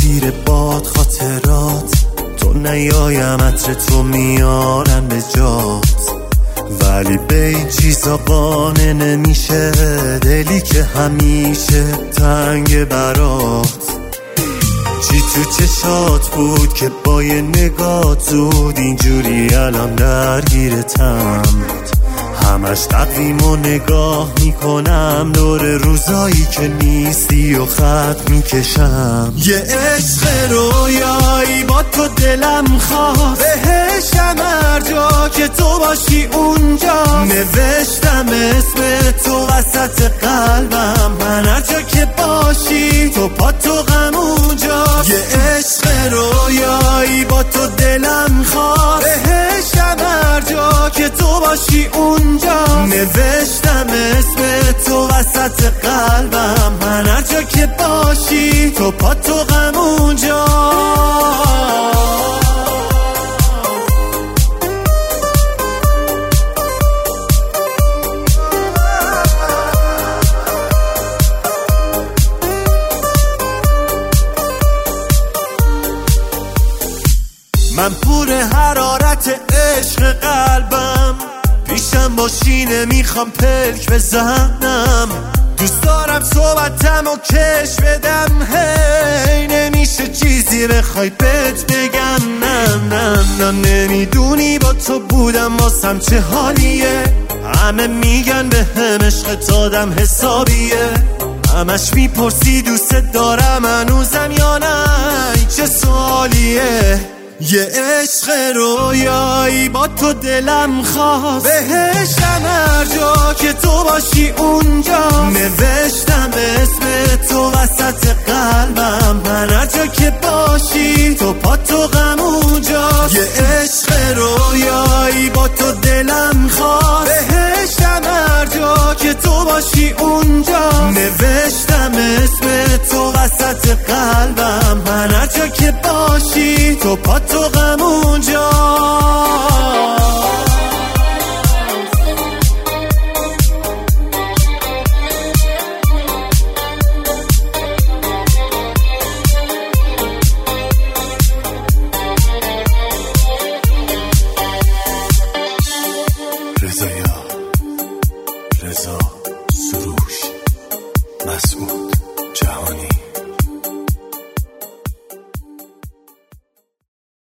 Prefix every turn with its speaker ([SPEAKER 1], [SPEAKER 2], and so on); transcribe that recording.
[SPEAKER 1] گیر باد خاطرات، تو نیایم عطر تو میارم به جات، ولی به این چیزا قانع نمیشه دلی که همیشه تنگ برات. چی تو چشات بود که با یه نگاه زود اینجوری الان درگیرتم؟ همش تقویم و نگاه میکنم دور روزایی که نیستی و خط میکشم. یه عشق رویایی با تو دلم خواست، بهشم هر جا که تو باشی اونجا. نوشتم اسم تو وسط قلبم، من هر جا که باشی تو پا تو غم اونجا. یه عشق رویایی با تو دلم خواست، بهشم هر جا که تو باشی اونجا. نوشتم اسم تو وسط قلبم، من هر جا که باشی تو پا تو غم اونجا. من پور حرارت عشق قلبم، پیشم باشی نمیخوام پلک بزنم. دوست دارم صحبتم و کش بدم، هی نمیشه چیزی بخوای بهت بگم. نه نمیدونی با تو بودم واسم چه حالیه. همه میگن به هم عشق آدم حسابیه، همش میپرسی دوست دارم هنوزم یا نه، چه سوالیه. یه عشق رویایی با تو دلم خواست، بهشم هر جا که تو باشی اونجا. نوشتم اسم تو وسط قلبم، من هر جا که باشی تو پا تو غم اونجا. یه عشق رویایی با تو دلم خواست، بهشم هر جا که تو باشی اونجا. نوشتم اسم تو وسط قلبم، من هر جا که باشی تو پا تو